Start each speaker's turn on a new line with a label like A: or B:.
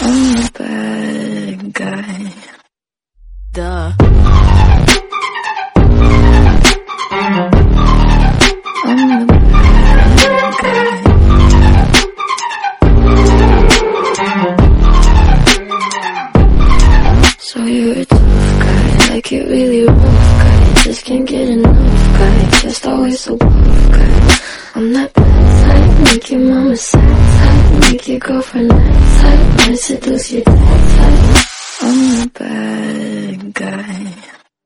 A: I'm the bad guy.
B: Duh.
A: I'm the bad guy. So you're a tough guy, like it really rough guy. Just can't get enough guy, just always so buff guy. I'm that bad type, make your mama sad type, make your girlfriend mad type, might seduce your dad type. I'm the bad guy.